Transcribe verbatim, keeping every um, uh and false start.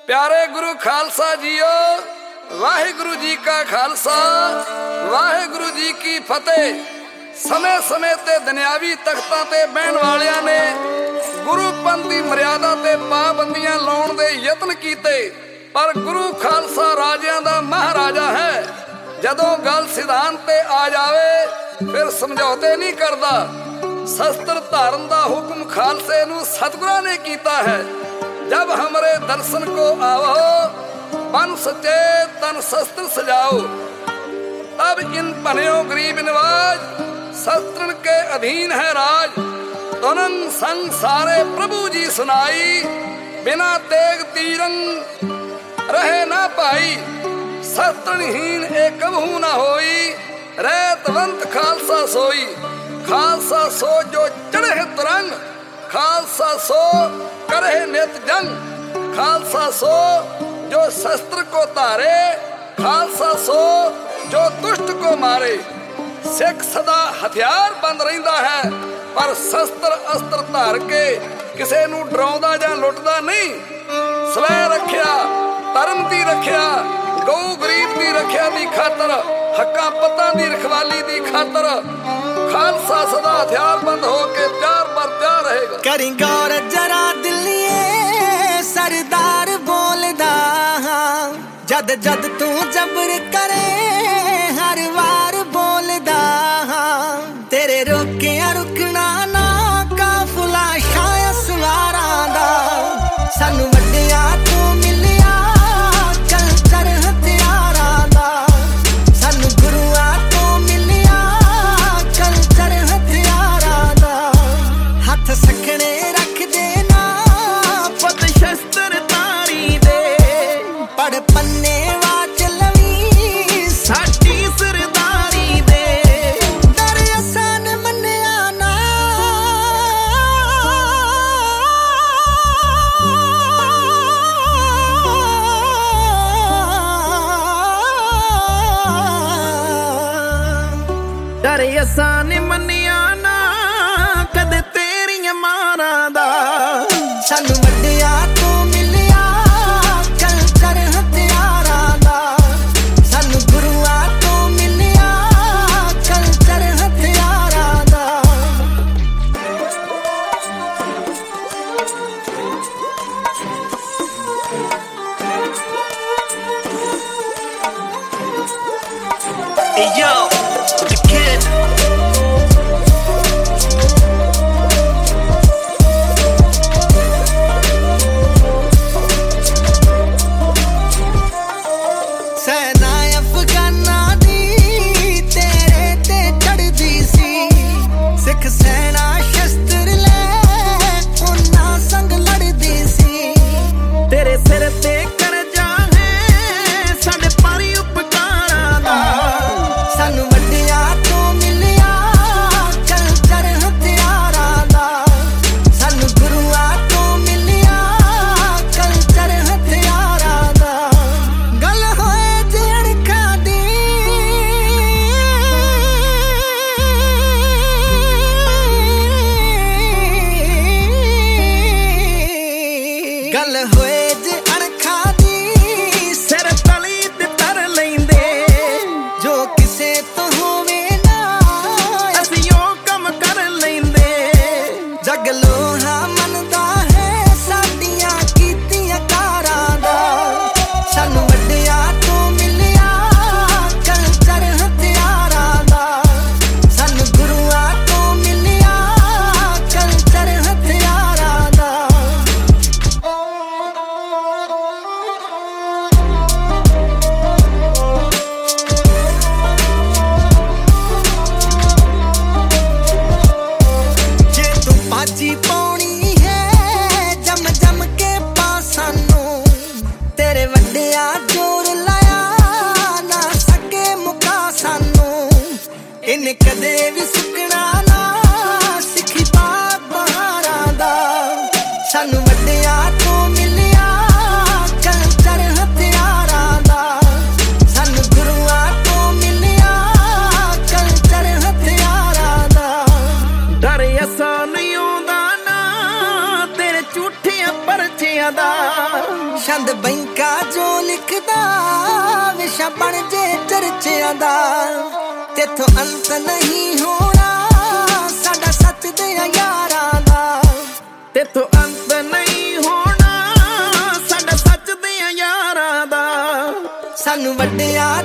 प्यारे गुरु खालसा जियो, वाहिगुरु जी का खालसा, वाहिगुरु जी की फतेह। समय समय ते दुनियावी तख्तां ते बहन वालियां ने गुरु पंथ दी मर्यादा ते पाबंदियां लाउण दे यतन कीते, पर गुरु खालसा राजियां दा महाराजा है। जदों गल सिद्धांत ते आ जावे फिर समझौते नहीं करदा। शस्त्र धारण दा हुक्म खालसे नूं सतगुरां ने कीता है। जब हमरे दर्शन को आवो, बन सचे तन शस्त्र सजाओ। तब इन पन्यो गरीब नवाज, शस्त्रन के अधीन है राज। तुनंग संग सारे प्रभु जी सुनाई, बिना तेग तीरंग रहे ना पाई। शस्त्रहीन एक कबहू ना होई, रैतवंत खालसा सोई। खालसा सो जो चढ़े तुरंग, खालसा सो करे नित जंग। खालसा सो जो शस्त्र को तारे, खालसा सो जो दुष्ट को मारे। सिख सदा हथियार बंद रहिंदा है, पर शस्त्र अस्त्र धार के किसे नूं डराउंदा जां लुटदा नहीं। स्वै रखिया, धर्म दी रखिया, गौ गरीब दी रखिया दी खातर, हक्कां पत्तां दी रखवाली दी खातर खालसा सदा हथियार बंद होके प्यार पर प्यार रहेगा। करी गौर जरा दिलिए, सरदार बोलदा जद जद तू जबर करे, हर वार बोलदा तेरे रोकिया रुकना ना। काफिला शाया सवारां दा सानू वड्डिया तू मिलिया, कल्चर हथियारां दा सानू गुरुआ तू मिलिया, कल्चर हथियारां दा। हथ सखने रख देना, पत शस्त्र तारी दे, पढ़ पन्ने वाच लवी साडी सरदारी दे। डर असान मन्निया ना, डर असान मन्निया ना, कदे तेरियां मारां दा सानू वड्डिया तू मिलिया, कल्चर हथियारां दा सानू गुरुआ तू मिलिया, कल्चर हथियारां दा। Hey yo, the kid. सेना अफगाना दी तेरे ते चढ़दी सी, सिख सेना शस्त्र ले उन्हां संग लड़दी सी। तेरे सिर ते करजा है साडे पारी उपकारां दा, सानू वड्डिया तू मिलिया, कल्चर हथियारां दा सानू गुरुआ तू मिलिया, कल्चर हथियारां दा। गल होए जे अणखां दी, गल होए जे अणखां दी, सिर तली ते तर लैंदे। जो किसे तो होवे ना, असीं ओ कम कर लैंदे। जग लोहा मनदा है साडियां कीतियां कारां दा, सानू वड्डिया तू मिलिया, कल्चर हथियारां दा सानू गुरुआ तू मिलिया, कल्चर हथियारां दा। ਦਾ। ਛੰਦ ਬੈਂਕਾ ਜੋ ਲਿਖਦਾ ਵਿਸ਼ਾ ਬਣ ਜੇ ਚਰਚਿਆਂ ਦਾ। ਤੇਥੋਂ ਅੰਤ ਨਹੀਂ ਹੋਣਾ ਸਾਡਾ ਸੱਚ ਦੇ ਯਾਰਾਂ ਦਾ। ਤੇਥੋਂ ਅੰਤ ਨਹੀਂ ਹੋਣਾ ਸਾਡਾ ਸੱਚ ਦੇ ਯਾਰਾਂ ਦਾ। ਸਾਨੂੰ ਵੱਡਿਆ